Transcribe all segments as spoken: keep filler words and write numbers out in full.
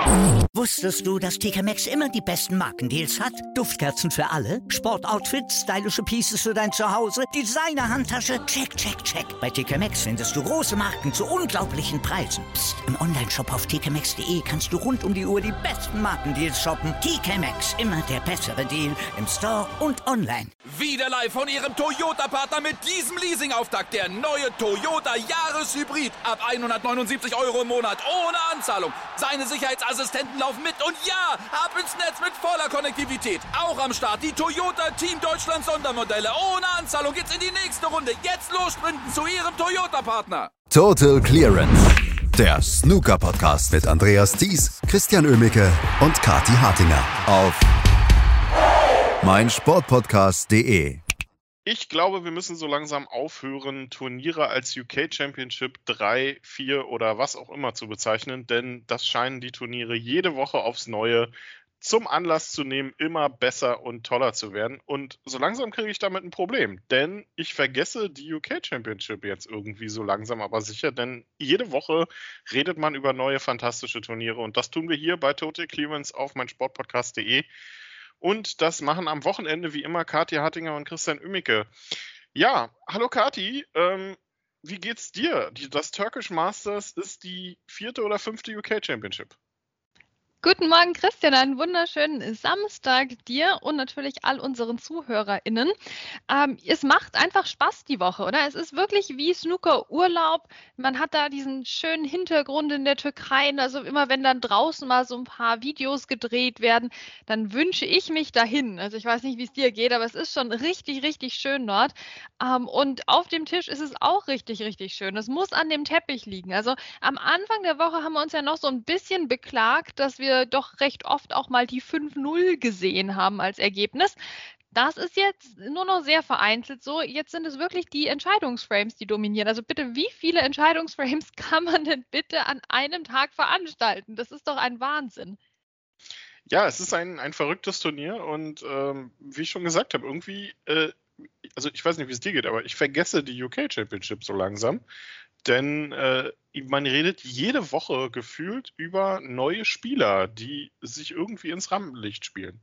Wusstest du, dass T K Maxx immer die besten Markendeals hat? Duftkerzen für alle, Sportoutfits, stylische Pieces für dein Zuhause, Designer-Handtasche, check, check, check. Bei T K Maxx findest du große Marken zu unglaublichen Preisen. Psst. Im Onlineshop auf t k maxx punkt d e kannst du rund um die Uhr die besten Markendeals shoppen. T K Maxx, immer der bessere Deal im Store und online. Wieder live von Ihrem Toyota-Partner mit diesem Leasing-Auftakt. Der neue Toyota Jahreshybrid. Ab hundertneunundsiebzig Euro im Monat. Ohne Anzahlung. Seine Sicherheitsassistenten laufen mit. Und ja, ab ins Netz mit voller Konnektivität. Auch am Start die Toyota Team Deutschland Sondermodelle. Ohne Anzahlung geht's in die nächste Runde. Jetzt los sprinten zu Ihrem Toyota-Partner. Total Clearance. Der Snooker-Podcast mit Andreas Thies, Christian Oemicke und Kathi Hartinger auf meinsportpodcast punkt de. Ich glaube, wir müssen so langsam aufhören, Turniere als U K Championship drei, vier oder was auch immer zu bezeichnen, denn das scheinen die Turniere jede Woche aufs Neue zum Anlass zu nehmen, immer besser und toller zu werden. Und so langsam kriege ich damit ein Problem, denn ich vergesse die U K Championship jetzt irgendwie so langsam aber sicher, denn jede Woche redet man über neue fantastische Turniere und das tun wir hier bei Total Clearance auf meinsportpodcast punkt de. Und das machen am Wochenende wie immer Kathi Hartinger und Christian Oemicke. Ja, hallo Kathi, ähm, wie geht's dir? Die, das Turkish Masters ist die vierte oder fünfte U K Championship. Guten Morgen, Christian. Einen wunderschönen Samstag dir und natürlich all unseren ZuhörerInnen. Ähm, es macht einfach Spaß die Woche, oder? Es ist wirklich wie Snooker-Urlaub. Man hat da diesen schönen Hintergrund in der Türkei. Also immer, wenn dann draußen mal so ein paar Videos gedreht werden, dann wünsche ich mich dahin. Also ich weiß nicht, wie es dir geht, aber es ist schon richtig, richtig schön dort. Ähm, und auf dem Tisch ist es auch richtig, richtig schön. Es muss an dem Teppich liegen. Also am Anfang der Woche haben wir uns ja noch so ein bisschen beklagt, dass wir doch recht oft auch mal die fünf null gesehen haben als Ergebnis. Das ist jetzt nur noch sehr vereinzelt so. Jetzt sind es wirklich die Entscheidungsframes, die dominieren. Also bitte, wie viele Entscheidungsframes kann man denn bitte an einem Tag veranstalten? Das ist doch ein Wahnsinn. Ja, es ist ein, ein verrücktes Turnier und ähm, wie ich schon gesagt habe, irgendwie, äh, also ich weiß nicht, wie es dir geht, aber ich vergesse die U K Championship so langsam. Denn äh, man redet jede Woche gefühlt über neue Spieler, die sich irgendwie ins Rampenlicht spielen.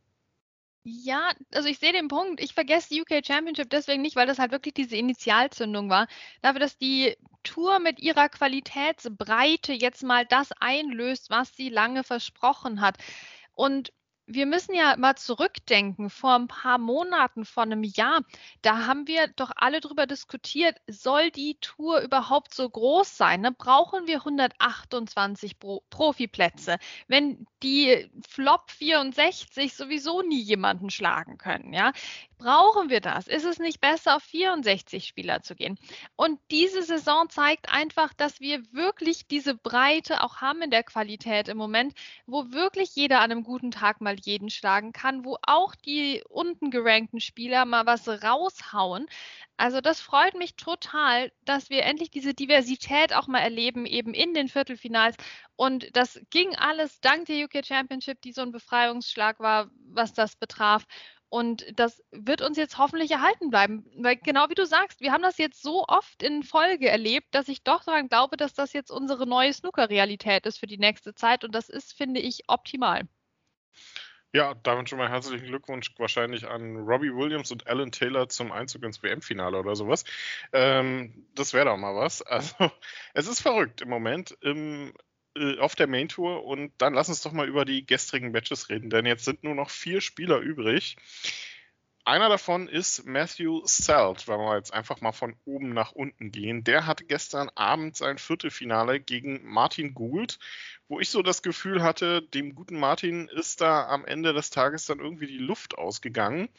Ja, also ich sehe den Punkt. Ich vergesse die U K Championship deswegen nicht, weil das halt wirklich diese Initialzündung war. Dafür, dass die Tour mit ihrer Qualitätsbreite jetzt mal das einlöst, was sie lange versprochen hat. Und wir müssen ja mal zurückdenken, vor ein paar Monaten, vor einem Jahr, da haben wir doch alle drüber diskutiert, soll die Tour überhaupt so groß sein? Ne? Brauchen wir hundertachtundzwanzig Pro- Profiplätze, wenn die Flop vierundsechzig sowieso nie jemanden schlagen können? Ja? Brauchen wir das? Ist es nicht besser, auf vierundsechzig Spieler zu gehen? Und diese Saison zeigt einfach, dass wir wirklich diese Breite auch haben in der Qualität im Moment, wo wirklich jeder an einem guten Tag mal jeden schlagen kann, wo auch die unten gerankten Spieler mal was raushauen. Also das freut mich total, dass wir endlich diese Diversität auch mal erleben, eben in den Viertelfinals. Und das ging alles dank der U K Championship, die so ein Befreiungsschlag war, was das betraf. Und das wird uns jetzt hoffentlich erhalten bleiben. Weil genau wie du sagst, wir haben das jetzt so oft in Folge erlebt, dass ich doch daran glaube, dass das jetzt unsere neue Snooker-Realität ist für die nächste Zeit. Und das ist, finde ich, optimal. Ja, damit schon mal herzlichen Glückwunsch wahrscheinlich an Robbie Williams und Alan Taylor zum Einzug ins W M-Finale oder sowas. Ähm, das wäre doch mal was. Also, es ist verrückt im Moment im, äh, auf der Main Tour und dann lass uns doch mal über die gestrigen Matches reden, denn jetzt sind nur noch vier Spieler übrig. Einer davon ist Matthew Selt, wenn wir jetzt einfach mal von oben nach unten gehen. Der hatte gestern Abend sein Viertelfinale gegen Martin Gould, wo ich so das Gefühl hatte, dem guten Martin ist da am Ende des Tages dann irgendwie die Luft ausgegangen.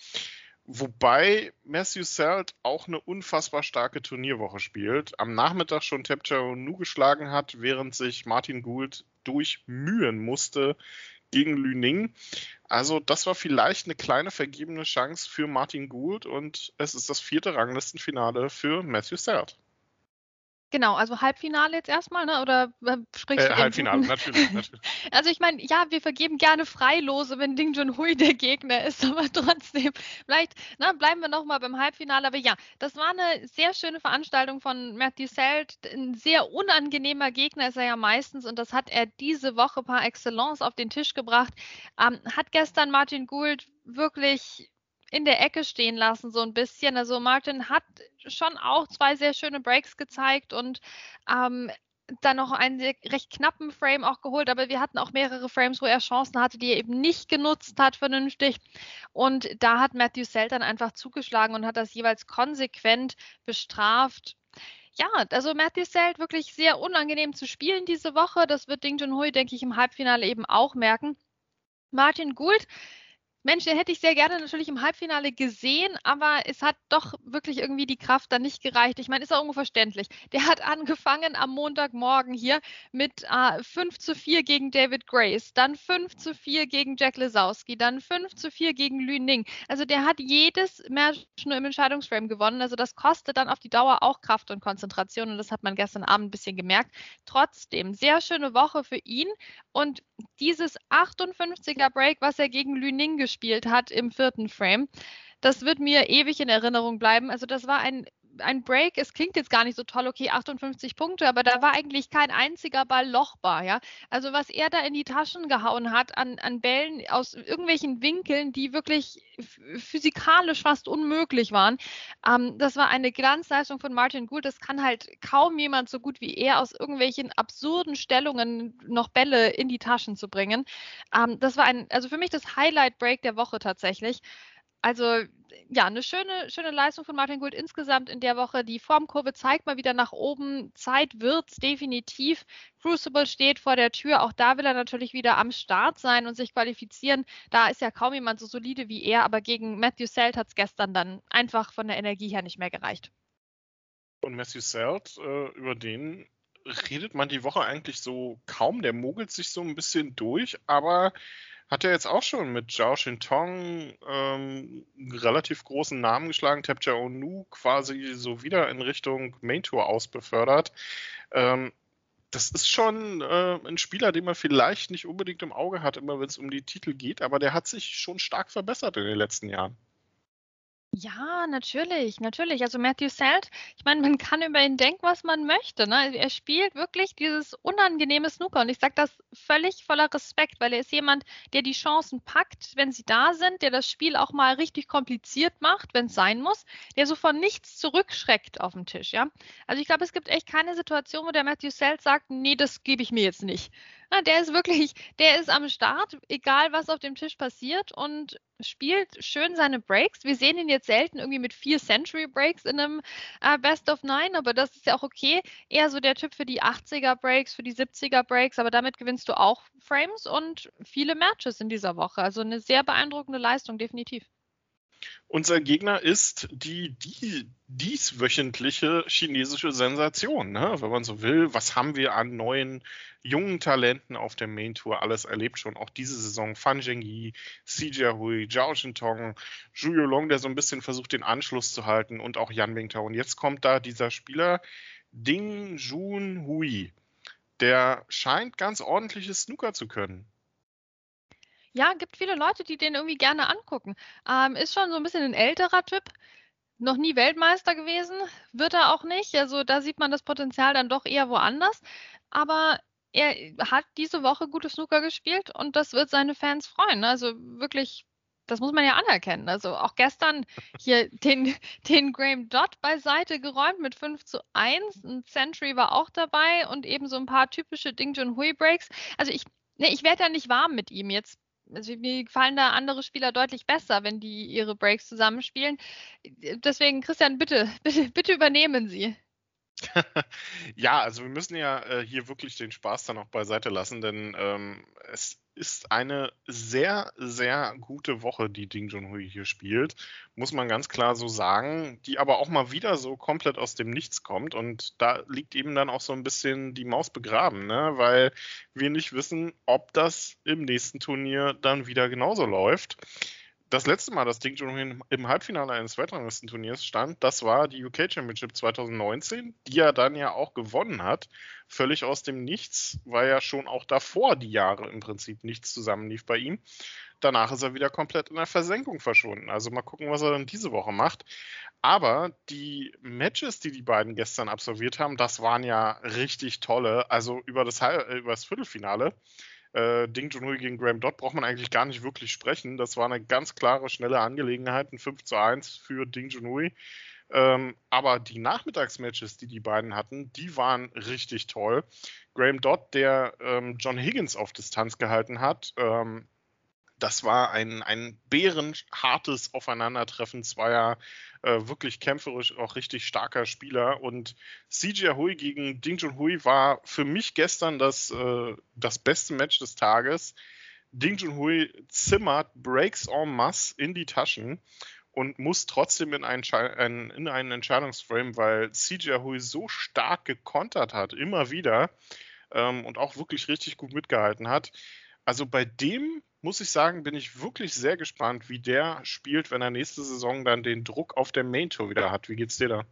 Wobei Matthew Selt auch eine unfassbar starke Turnierwoche spielt. Am Nachmittag schon Tapchanu geschlagen hat, während sich Martin Gould durchmühen musste gegen Lü Ning. Also das war vielleicht eine kleine vergebene Chance für Martin Gould und es ist das vierte Ranglistenfinale für Matthew Selt. Genau, also Halbfinale jetzt erstmal, ne? Oder äh, sprichst Äh, du den Halbfinale, guten? natürlich, natürlich. Also ich meine, ja, wir vergeben gerne Freilose, wenn Ding Junhui der Gegner ist, aber trotzdem, vielleicht na, bleiben wir nochmal beim Halbfinale. Aber ja, das war eine sehr schöne Veranstaltung von Matthew Selt. Ein sehr unangenehmer Gegner ist er ja meistens und das hat er diese Woche par excellence auf den Tisch gebracht. Ähm, hat gestern Martin Gould wirklich in der Ecke stehen lassen, so ein bisschen. Also Martin hat schon auch zwei sehr schöne Breaks gezeigt und ähm, dann noch einen sehr, recht knappen Frame auch geholt, aber wir hatten auch mehrere Frames, wo er Chancen hatte, die er eben nicht genutzt hat vernünftig. Und da hat Matthew Selt dann einfach zugeschlagen und hat das jeweils konsequent bestraft. Ja, also Matthew Selt wirklich sehr unangenehm zu spielen diese Woche. Das wird Ding Junhui, denke ich, im Halbfinale eben auch merken. Martin Gould, Mensch, den hätte ich sehr gerne natürlich im Halbfinale gesehen, aber es hat doch wirklich irgendwie die Kraft dann nicht gereicht. Ich meine, ist auch irgendwo verständlich. Der hat angefangen am Montagmorgen hier mit äh, fünf zu vier gegen David Grace, dann fünf zu vier gegen Jack Lesowski, dann fünf zu vier gegen Lü Ning. Also der hat jedes Match nur im Entscheidungsframe gewonnen. Also das kostet dann auf die Dauer auch Kraft und Konzentration und das hat man gestern Abend ein bisschen gemerkt. Trotzdem, sehr schöne Woche für ihn und dieses achtundfünfziger Break, was er gegen Lü Ning gespielt hat im vierten Frame, das wird mir ewig in Erinnerung bleiben. Also das war ein, ein Break, es klingt jetzt gar nicht so toll, okay, achtundfünfzig Punkte, aber da war eigentlich kein einziger Ball lochbar, ja. Also was er da in die Taschen gehauen hat an, an Bällen aus irgendwelchen Winkeln, die wirklich physikalisch fast unmöglich waren, ähm, das war eine Glanzleistung von Martin Gould. Das kann halt kaum jemand so gut wie er aus irgendwelchen absurden Stellungen noch Bälle in die Taschen zu bringen. Ähm, das war ein, also für mich das Highlight-Break der Woche tatsächlich. Also ja, eine schöne, schöne Leistung von Martin Gould insgesamt in der Woche. Die Formkurve zeigt mal wieder nach oben. Zeit wird's definitiv. Crucible steht vor der Tür. Auch da will er natürlich wieder am Start sein und sich qualifizieren. Da ist ja kaum jemand so solide wie er, aber gegen Matthew Selt hat es gestern dann einfach von der Energie her nicht mehr gereicht. Und Matthew Selt, äh, über den redet man die Woche eigentlich so kaum. Der mogelt sich so ein bisschen durch, aber hat er jetzt auch schon mit Zhao Shintong ähm, einen relativ großen Namen geschlagen, Tapja Onu quasi so wieder in Richtung Main Tour ausbefördert. Ähm, das ist schon äh, ein Spieler, den man vielleicht nicht unbedingt im Auge hat, immer wenn es um die Titel geht, aber der hat sich schon stark verbessert in den letzten Jahren. Ja, natürlich, natürlich. Also Matthew Selt, ich meine, man kann über ihn denken, was man möchte. Ne? Also er spielt wirklich dieses unangenehme Snooker und ich sage das völlig voller Respekt, weil er ist jemand, der die Chancen packt, wenn sie da sind, der das Spiel auch mal richtig kompliziert macht, wenn es sein muss, der so von nichts zurückschreckt auf dem Tisch. Ja? Also ich glaube, es gibt echt keine Situation, wo der Matthew Selt sagt, nee, das gebe ich mir jetzt nicht. Ja, der ist wirklich, der ist am Start, egal was auf dem Tisch passiert und spielt schön seine Breaks. Wir sehen ihn jetzt selten irgendwie mit vier Century Breaks in einem äh, Best of Nine, aber das ist ja auch okay. Eher so der Typ für die achtziger Breaks, für die siebziger Breaks, aber damit gewinnst du auch Frames und viele Matches in dieser Woche. Also eine sehr beeindruckende Leistung, definitiv. Unser Gegner ist die, die dieswöchentliche chinesische Sensation, ne? Wenn man so will. Was haben wir an neuen, jungen Talenten auf der Main Tour alles erlebt schon? Auch diese Saison Fan Zhengyi, Si Jiahui, Zhao Shintong, Zhu Yulong, der so ein bisschen versucht, den Anschluss zu halten und auch Yan Bingtao. Und jetzt kommt da dieser Spieler Ding Junhui. Der scheint ganz ordentliches Snooker zu können. Ja, gibt viele Leute, die den irgendwie gerne angucken. Ähm, ist schon so ein bisschen ein älterer Typ. Noch nie Weltmeister gewesen, wird er auch nicht. Also da sieht man das Potenzial dann doch eher woanders. Aber er hat diese Woche gute Snooker gespielt und das wird seine Fans freuen. Also wirklich, das muss man ja anerkennen. Also auch gestern hier den, den Graham Dodd beiseite geräumt mit fünf zu eins. Ein Century war auch dabei und eben so ein paar typische Ding Junhui Breaks. Also ich, ne, ich werde ja nicht warm mit ihm jetzt. Also mir gefallen da andere Spieler deutlich besser, wenn die ihre Breaks zusammenspielen. Deswegen, Christian, bitte, bitte, bitte übernehmen Sie. Ja, also wir müssen ja äh, hier wirklich den Spaß dann auch beiseite lassen, denn ähm, es ist eine sehr, sehr gute Woche, die Ding Junhui hier spielt, muss man ganz klar so sagen, die aber auch mal wieder so komplett aus dem Nichts kommt und da liegt eben dann auch so ein bisschen die Maus begraben, ne? Weil wir nicht wissen, ob das im nächsten Turnier dann wieder genauso läuft. das letzte Mal, dass Ding Junhui im Halbfinale eines Weltranglistenturniers stand, das war die U K Championship zwanzig neunzehn, die er dann ja auch gewonnen hat. Völlig aus dem Nichts, weil ja schon auch davor die Jahre im Prinzip nichts zusammenlief bei ihm. Danach ist er wieder komplett in der Versenkung verschwunden. Also mal gucken, was er dann diese Woche macht. Aber die Matches, die die beiden gestern absolviert haben, das waren ja richtig tolle. Also über das, über das Viertelfinale, äh, Ding Junhui gegen Graham Dott, braucht man eigentlich gar nicht wirklich sprechen. Das war eine ganz klare, schnelle Angelegenheit, ein fünf zu eins für Ding Junhui. Ähm, aber die Nachmittagsmatches, die die beiden hatten, die waren richtig toll. Graham Dott, der ähm, John Higgins auf Distanz gehalten hat, ähm, das war ein, ein bärenhartes Aufeinandertreffen zweier äh, wirklich kämpferisch auch richtig starker Spieler. Und C J Hui gegen Ding Junhui war für mich gestern das, äh, das beste Match des Tages. Ding Junhui zimmert Breaks en masse in die Taschen und muss trotzdem in einen, ein, in einen Entscheidungsframe, weil C J Hui so stark gekontert hat, immer wieder, ähm, und auch wirklich richtig gut mitgehalten hat. Also bei dem, muss ich sagen, bin ich wirklich sehr gespannt, wie der spielt, wenn er nächste Saison dann den Druck auf der Main Tour wieder hat. Wie geht's dir da?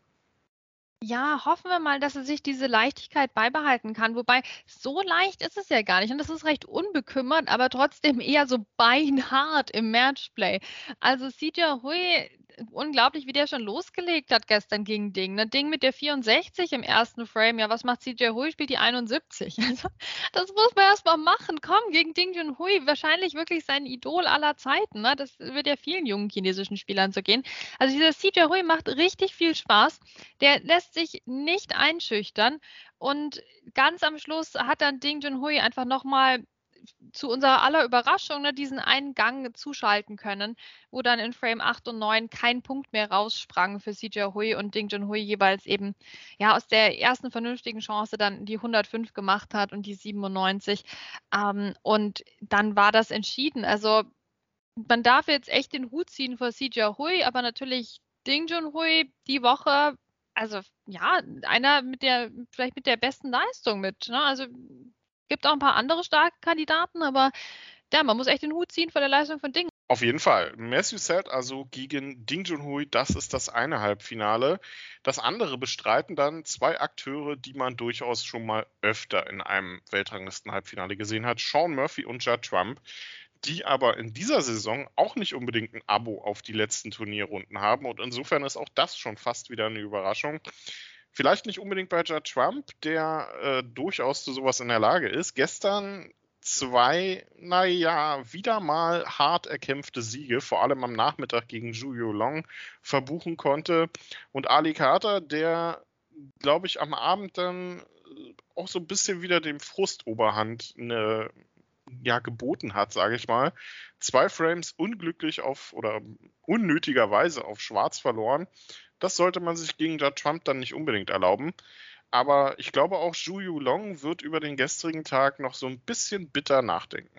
Ja, hoffen wir mal, dass er sich diese Leichtigkeit beibehalten kann. Wobei, so leicht ist es ja gar nicht. Und das ist recht unbekümmert, aber trotzdem eher so beinhart im Matchplay. Also C J Hui, unglaublich, wie der schon losgelegt hat gestern gegen Ding. Ne? Ding mit der vierundsechzig im ersten Frame. Ja, was macht C J Hui? Spielt die einundsiebzig. Also, das muss man erstmal machen. Komm, gegen Ding Junhui. Wahrscheinlich wirklich sein Idol aller Zeiten. Ne? Das wird ja vielen jungen chinesischen Spielern so gehen. Also dieser C J Hui macht richtig viel Spaß. Der lässt sich nicht einschüchtern. Und ganz am Schluss hat dann Ding Junhui einfach nochmal zu unserer aller Überraschung ne, diesen einen Gang zuschalten können, wo dann in Frame acht und neun kein Punkt mehr raussprang für C J Hui und Ding Junhui jeweils eben ja aus der ersten vernünftigen Chance dann die hundertfünf gemacht hat und die siebenundneunzig. Ähm, und dann war das entschieden. Also man darf jetzt echt den Hut ziehen vor C J Hui, aber natürlich Ding Junhui die Woche, also ja, einer mit der, vielleicht mit der besten Leistung mit. Ne? Also gibt auch ein paar andere starke Kandidaten, aber ja, man muss echt den Hut ziehen vor der Leistung von Ding. Auf jeden Fall. Matthew Selt also gegen Ding Junhui, das ist das eine Halbfinale. Das andere bestreiten dann zwei Akteure, die man durchaus schon mal öfter in einem Weltranglisten-Halbfinale gesehen hat. Sean Murphy und Judd Trump, die aber in dieser Saison auch nicht unbedingt ein Abo auf die letzten Turnierrunden haben. Und insofern ist auch das schon fast wieder eine Überraschung. Vielleicht nicht unbedingt bei Judd Trump, der äh, durchaus zu sowas in der Lage ist. Gestern zwei, naja, wieder mal hart erkämpfte Siege, vor allem am Nachmittag gegen Zhu Yulong, verbuchen konnte. Und Ali Carter, der, glaube ich, am Abend dann auch so ein bisschen wieder dem Frust Oberhand eine, ja, geboten hat, sage ich mal. Zwei Frames unglücklich auf oder unnötigerweise auf Schwarz verloren. Das sollte man sich gegen Judd Trump dann nicht unbedingt erlauben. Aber ich glaube auch, Zhu Yulong wird über den gestrigen Tag noch so ein bisschen bitter nachdenken.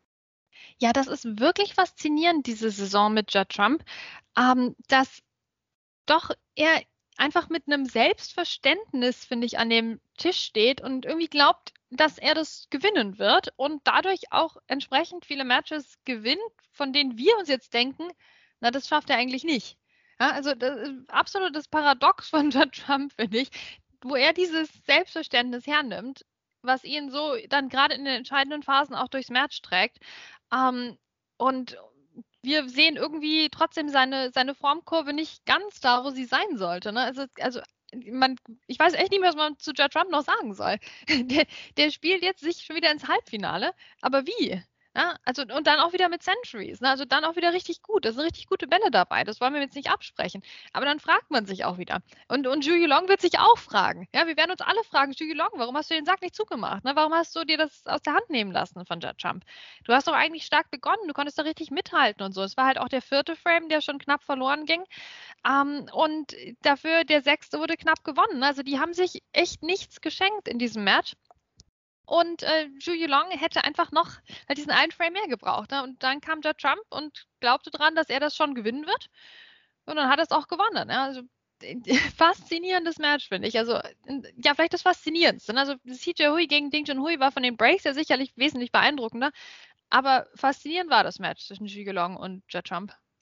Ja, das ist wirklich faszinierend, diese Saison mit Judd Trump, ähm, dass doch er einfach mit einem Selbstverständnis, finde ich, an dem Tisch steht und irgendwie glaubt, dass er das gewinnen wird und dadurch auch entsprechend viele Matches gewinnt, von denen wir uns jetzt denken, na, das schafft er eigentlich nicht. Ja, also das ist absolutes Paradox von Judd Trump, finde ich, wo er dieses Selbstverständnis hernimmt, was ihn so dann gerade in den entscheidenden Phasen auch durchs Match trägt. Ähm, und wir sehen irgendwie trotzdem seine, seine Formkurve nicht ganz da, wo sie sein sollte. Ne? Also, also man, ich weiß echt nicht mehr, was man zu Judd Trump noch sagen soll. Der, der spielt jetzt sich schon wieder ins Halbfinale, aber wie? Ja, also, und dann auch wieder mit Centuries, ne? Also dann auch wieder richtig gut. Da sind richtig gute Bälle dabei. Das wollen wir jetzt nicht absprechen. Aber dann fragt man sich auch wieder. Und, und Zhu Yulong wird sich auch fragen. Ja, wir werden uns alle fragen, Zhu Yulong, warum hast du den Sack nicht zugemacht? Ne? Warum hast du dir das aus der Hand nehmen lassen von Judd Trump? Du hast doch eigentlich stark begonnen. Du konntest da richtig mithalten und so. Es war halt auch der vierte Frame, der schon knapp verloren ging. Ähm, und dafür der sechste wurde knapp gewonnen. Also die haben sich echt nichts geschenkt in diesem Match. Und äh, Zhu Yulong hätte einfach noch halt diesen einen Frame mehr gebraucht. Ne? Und dann kam Judd Trump und glaubte dran, dass er das schon gewinnen wird. Und dann hat er es auch gewonnen. Ne? Also äh, faszinierendes Match, finde ich. Also ja, vielleicht das Faszinierendste. Ne? Also C J Hui gegen Ding Junhui war von den Breaks ja sicherlich wesentlich beeindruckender. Aber faszinierend war das Match zwischen Zhu Yulong und Judd Trump.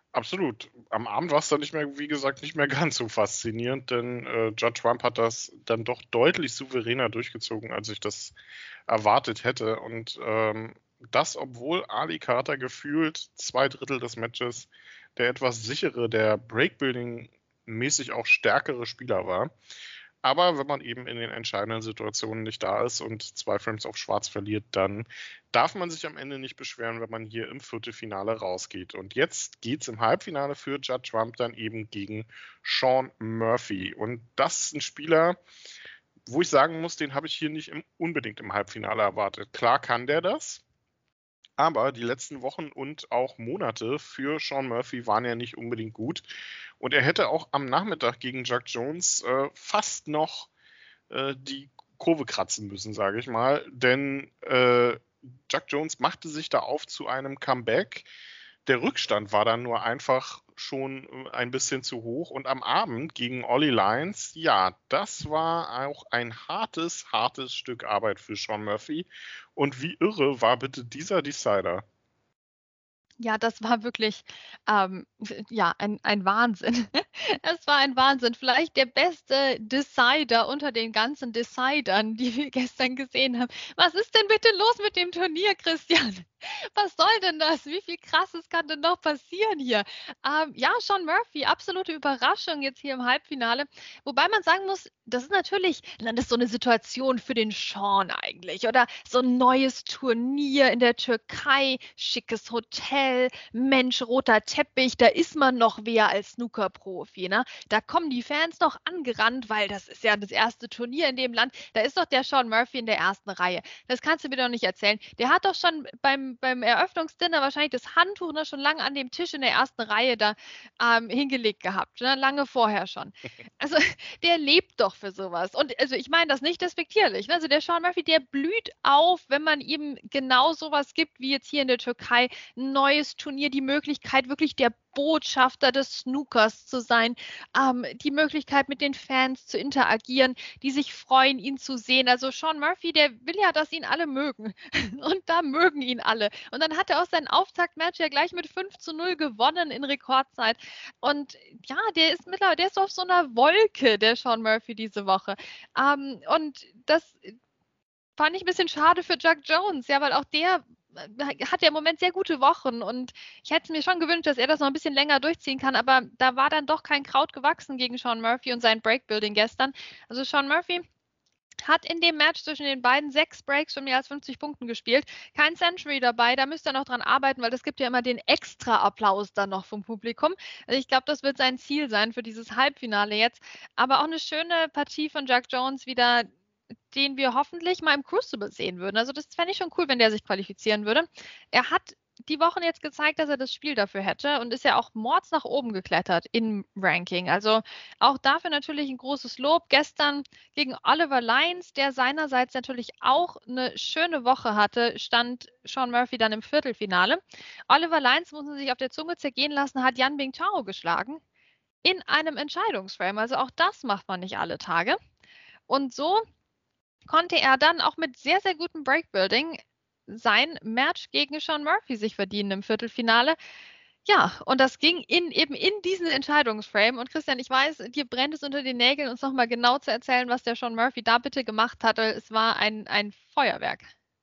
Absolut. Am Abend war es dann nicht mehr, wie gesagt, nicht mehr ganz so faszinierend, denn äh, Judd Trump hat das dann doch deutlich souveräner durchgezogen, als ich das erwartet hätte. Und ähm, das, obwohl Ali Carter gefühlt zwei Drittel des Matches der etwas sichere, der Breakbuilding-mäßig auch stärkere Spieler war. Aber wenn man eben in den entscheidenden Situationen nicht da ist und zwei Frames auf Schwarz verliert, dann darf man sich am Ende nicht beschweren, wenn man hier im Viertelfinale rausgeht. Und jetzt geht es im Halbfinale für Judd Trump dann eben gegen Sean Murphy. Und das ist ein Spieler, wo ich sagen muss, den habe ich hier nicht im, unbedingt im Halbfinale erwartet. Klar kann der das, aber die letzten Wochen und auch Monate für Sean Murphy waren ja nicht unbedingt gut. Und er hätte auch am Nachmittag gegen Jack Jones äh, fast noch äh, die Kurve kratzen müssen, sage ich mal. Denn äh, Jack Jones machte sich da auf zu einem Comeback. Der Rückstand war dann nur einfach schon ein bisschen zu hoch. Und am Abend gegen Ollie Lyons, ja, das war auch ein hartes, hartes Stück Arbeit für Sean Murphy. Und wie irre war bitte dieser Decider? Ja, das war wirklich, ähm, ja, ein, ein Wahnsinn. Es war ein Wahnsinn. Vielleicht der beste Decider unter den ganzen Decidern, die wir gestern gesehen haben. Was ist denn bitte los mit dem Turnier, Christian? Was soll denn das? Wie viel Krasses kann denn noch passieren hier? Ähm, ja, Sean Murphy, absolute Überraschung jetzt hier im Halbfinale. Wobei man sagen muss, das ist natürlich, das ist so eine Situation für den Sean eigentlich. Oder so ein neues Turnier in der Türkei, schickes Hotel, Mensch, roter Teppich, da ist man noch wer als Snooker-Profi. Ne? Da kommen die Fans noch angerannt, weil das ist ja das erste Turnier in dem Land. Da ist doch der Sean Murphy in der ersten Reihe. Das kannst du mir doch nicht erzählen. Der hat doch schon beim beim Eröffnungsdinner wahrscheinlich das Handtuch ne, schon lange an dem Tisch in der ersten Reihe da ähm, hingelegt gehabt, ne, lange vorher schon. Also der lebt doch für sowas. Und also ich meine das nicht despektierlich. Ne? Also der Sean Murphy, der blüht auf, wenn man ihm genau sowas gibt, wie jetzt hier in der Türkei, ein neues Turnier, die Möglichkeit wirklich der Botschafter des Snookers zu sein, ähm, die Möglichkeit mit den Fans zu interagieren, die sich freuen, ihn zu sehen. Also Sean Murphy, der will ja, dass ihn alle mögen. Und da mögen ihn alle. Und dann hat er auch sein Auftaktmatch ja gleich mit fünf zu null gewonnen in Rekordzeit. Und ja, der ist mittlerweile, der ist auf so einer Wolke, der Sean Murphy diese Woche. Ähm, und das fand ich ein bisschen schade für Jack Jones, ja, weil auch der hat ja im Moment sehr gute Wochen und ich hätte mir schon gewünscht, dass er das noch ein bisschen länger durchziehen kann, aber da war dann doch kein Kraut gewachsen gegen Sean Murphy und sein Breakbuilding gestern. Also Sean Murphy hat in dem Match zwischen den beiden sechs Breaks von mehr als fünfzig Punkten gespielt. Kein Century dabei, da müsst ihr noch dran arbeiten, weil es gibt ja immer den extra Applaus dann noch vom Publikum. Also ich glaube, das wird sein Ziel sein für dieses Halbfinale jetzt. Aber auch eine schöne Partie von Jack Jones wieder, den wir hoffentlich mal im Crucible sehen würden. Also das fände ich schon cool, wenn der sich qualifizieren würde. Er hat die Wochen jetzt gezeigt, dass er das Spiel dafür hätte und ist ja auch mords nach oben geklettert im Ranking. Also auch dafür natürlich ein großes Lob. Gestern gegen Oliver Lyons, der seinerseits natürlich auch eine schöne Woche hatte, stand Sean Murphy dann im Viertelfinale. Oliver Lyons, muss man sich auf der Zunge zergehen lassen, hat Yan Bingtao geschlagen in einem Entscheidungsframe. Also auch das macht man nicht alle Tage. Und so konnte er dann auch mit sehr, sehr gutem Breakbuilding sein Match gegen Sean Murphy sich verdienen im Viertelfinale. Ja, und das ging in, eben in diesen Entscheidungsframe. Und Christian, ich weiß, dir brennt es unter den Nägeln, uns nochmal genau zu erzählen, was der Sean Murphy da bitte gemacht hatte. Es war ein, ein Feuerwerk.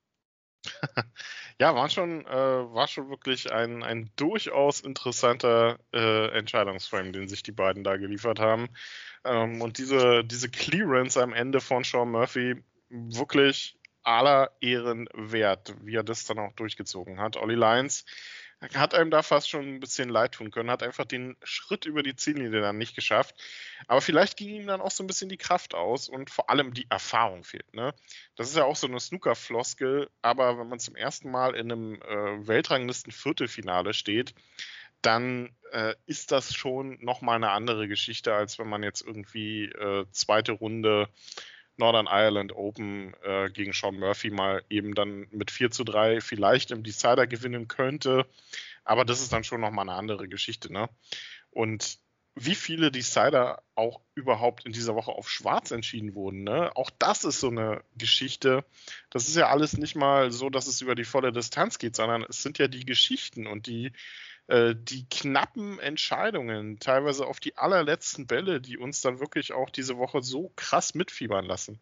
Ja, war schon, äh, war schon wirklich ein, ein durchaus interessanter äh, Entscheidungsframe, den sich die beiden da geliefert haben. Ähm, und diese, diese Clearance am Ende von Sean Murphy, wirklich aller Ehren wert, wie er das dann auch durchgezogen hat. Ollie Lyons hat einem da fast schon ein bisschen leid tun können, hat einfach den Schritt über die Ziellinie dann nicht geschafft. Aber vielleicht ging ihm dann auch so ein bisschen die Kraft aus und vor allem die Erfahrung fehlt. Ne? Das ist ja auch so eine Snooker-Floskel, aber wenn man zum ersten Mal in einem äh, Weltranglisten-Viertelfinale steht, dann äh, ist das schon nochmal eine andere Geschichte, als wenn man jetzt irgendwie äh, zweite Runde Northern Ireland Open äh, gegen Sean Murphy mal eben dann mit vier zu drei vielleicht im Decider gewinnen könnte. Aber das ist dann schon nochmal eine andere Geschichte. Ne? Und wie viele Decider auch überhaupt in dieser Woche auf Schwarz entschieden wurden, ne? Auch das ist so eine Geschichte. Das ist ja alles nicht mal so, dass es über die volle Distanz geht, sondern es sind ja die Geschichten und die äh, die knappen Entscheidungen, teilweise auf die allerletzten Bälle, die uns dann wirklich auch diese Woche so krass mitfiebern lassen.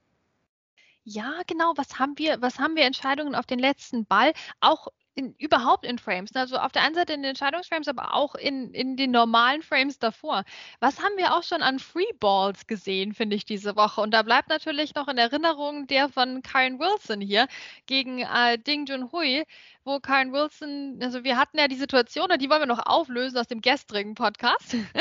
Ja, genau. Was haben wir, was haben wir Entscheidungen auf den letzten Ball? Auch in, überhaupt in Frames. Also auf der einen Seite in den Entscheidungsframes, aber auch in, in den normalen Frames davor. Was haben wir auch schon an Free Balls gesehen, finde ich, diese Woche? Und da bleibt natürlich noch in Erinnerung der von Kyren Wilson hier gegen äh, Ding Junhui, wo Kyren Wilson, also wir hatten ja die Situation, und die wollen wir noch auflösen aus dem gestrigen Podcast. ähm,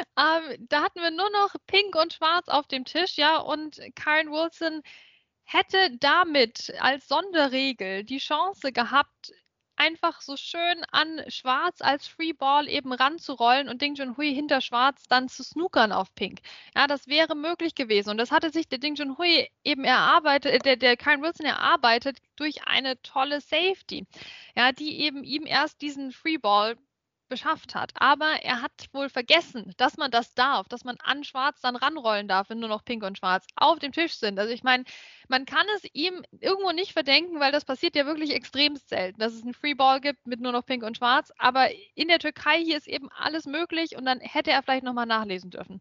da hatten wir nur noch Pink und Schwarz auf dem Tisch, ja, und Kyren Wilson hätte damit als Sonderregel die Chance gehabt, einfach so schön an Schwarz als Freeball eben ranzurollen und Ding Junhui hinter Schwarz dann zu snookern auf Pink. Ja, das wäre möglich gewesen. Und das hatte sich der Ding Junhui eben erarbeitet, der, der Kyren Wilson erarbeitet durch eine tolle Safety, ja, die eben ihm erst diesen Freeball beschafft hat. Aber er hat wohl vergessen, dass man das darf, dass man an Schwarz dann ranrollen darf, wenn nur noch Pink und Schwarz auf dem Tisch sind. Also ich meine, man kann es ihm irgendwo nicht verdenken, weil das passiert ja wirklich extrem selten, dass es einen Freeball gibt mit nur noch Pink und Schwarz. Aber in der Türkei hier ist eben alles möglich und dann hätte er vielleicht nochmal nachlesen dürfen.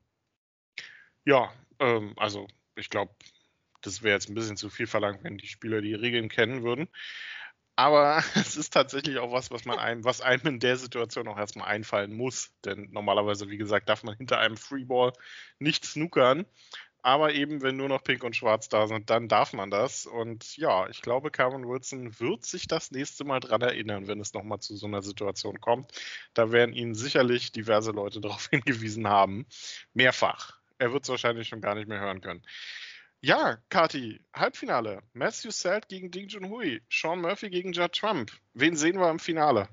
Ja, ähm, also ich glaube, das wäre jetzt ein bisschen zu viel verlangt, wenn die Spieler die Regeln kennen würden. Aber es ist tatsächlich auch was, was man einem, was einem in der Situation auch erstmal einfallen muss. Denn normalerweise, wie gesagt, darf man hinter einem Freeball nicht snookern. Aber eben, wenn nur noch Pink und Schwarz da sind, dann darf man das. Und ja, ich glaube, Kyren Wilson wird sich das nächste Mal dran erinnern, wenn es nochmal zu so einer Situation kommt. Da werden ihn sicherlich diverse Leute darauf hingewiesen haben. Mehrfach. Er wird es wahrscheinlich schon gar nicht mehr hören können. Ja, Kati, Halbfinale. Matthew Selt gegen Ding Junhui. Sean Murphy gegen Judd Trump. Wen sehen wir im Finale?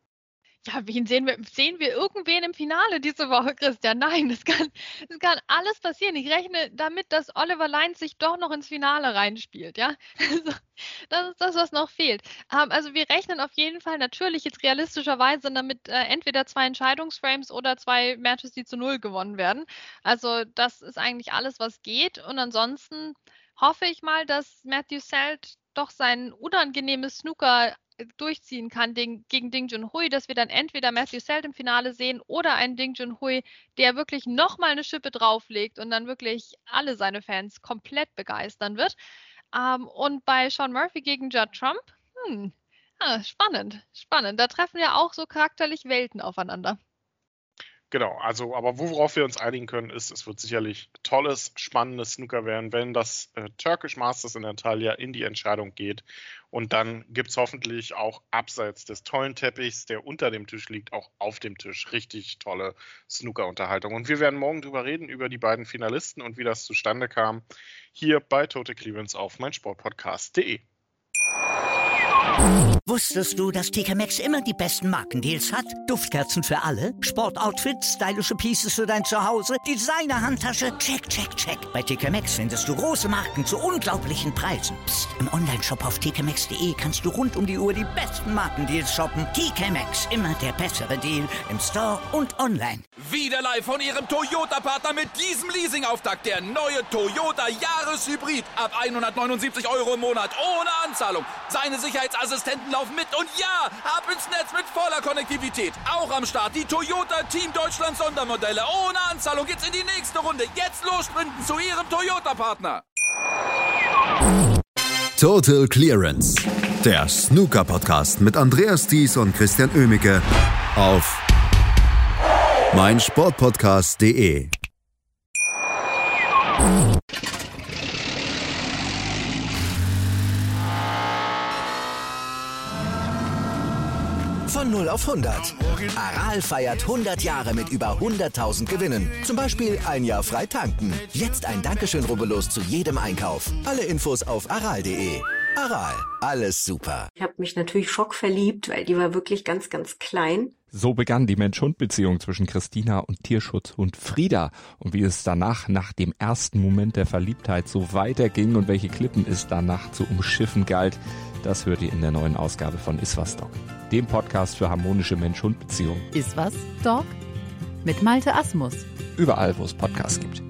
Ja, wen sehen wir? Sehen wir irgendwen im Finale diese Woche, Christian? Nein, das kann, das kann alles passieren. Ich rechne damit, dass Oliver Lyons sich doch noch ins Finale reinspielt, ja? Also, das ist das, was noch fehlt. Ähm, also wir rechnen auf jeden Fall natürlich jetzt realistischerweise damit äh, entweder zwei Entscheidungsframes oder zwei Matches, die zu null gewonnen werden. Also das ist eigentlich alles, was geht. Und ansonsten hoffe ich mal, dass Matthew Selt doch sein unangenehmes Snooker durchziehen kann gegen, gegen Ding Junhui, dass wir dann entweder Matthew Selt im Finale sehen oder einen Ding Junhui, der wirklich nochmal eine Schippe drauflegt und dann wirklich alle seine Fans komplett begeistern wird. Ähm, und bei Sean Murphy gegen Judd Trump, hm, ah, spannend, spannend. Da treffen ja auch so charakterlich Welten aufeinander. Genau, also, aber worauf wir uns einigen können, ist, es wird sicherlich tolles, spannendes Snooker werden, wenn das äh, Turkish Masters in Antalya in die Entscheidung geht. Und dann gibt es hoffentlich auch abseits des tollen Teppichs, der unter dem Tisch liegt, auch auf dem Tisch richtig tolle Snooker-Unterhaltung. Und wir werden morgen drüber reden, über die beiden Finalisten und wie das zustande kam, hier bei Total Clearance auf meinsportpodcast punkt de. Wusstest du, dass T K Maxx immer die besten Markendeals hat? Duftkerzen für alle, Sportoutfits, stylische Pieces für dein Zuhause, Designer-Handtasche, check, check, check. Bei T K Maxx findest du große Marken zu unglaublichen Preisen. Psst. Im Onlineshop auf t k maxx punkt de kannst du rund um die Uhr die besten Markendeals shoppen. T K Maxx, immer der bessere Deal im Store und online. Wieder live von Ihrem Toyota-Partner mit diesem Leasing-Auftakt. Der neue Toyota Jahreshybrid. Ab hundertneunundsiebzig Euro im Monat ohne Anzahlung. Seine Sicherheitsassistenten laufen mit und ja, ab ins Netz mit voller Konnektivität. Auch am Start die Toyota Team Deutschland Sondermodelle. Ohne Anzahlung geht's in die nächste Runde. Jetzt los sprinten zu Ihrem Toyota-Partner. Total Clearance. Der Snooker-Podcast mit Andreas Thies und Christian Oemicke auf meinsportpodcast punkt de. Von null auf hundert. Aral feiert hundert Jahre mit über hunderttausend Gewinnen. Zum Beispiel ein Jahr frei tanken. Jetzt ein Dankeschön, rubbellos zu jedem Einkauf. Alle Infos auf aral punkt de. Aral, alles super. Ich habe mich natürlich schockverliebt, weil die war wirklich ganz, ganz klein. So begann die Mensch-Hund-Beziehung zwischen Christina und Tierschutzhund Frieda. Und wie es danach, nach dem ersten Moment der Verliebtheit, so weiterging und welche Klippen es danach zu umschiffen galt, das hört ihr in der neuen Ausgabe von Iswas Dog, dem Podcast für harmonische Mensch-Hund-Beziehungen. Iswas Dog? Mit Malte Asmus. Überall, wo es Podcasts gibt.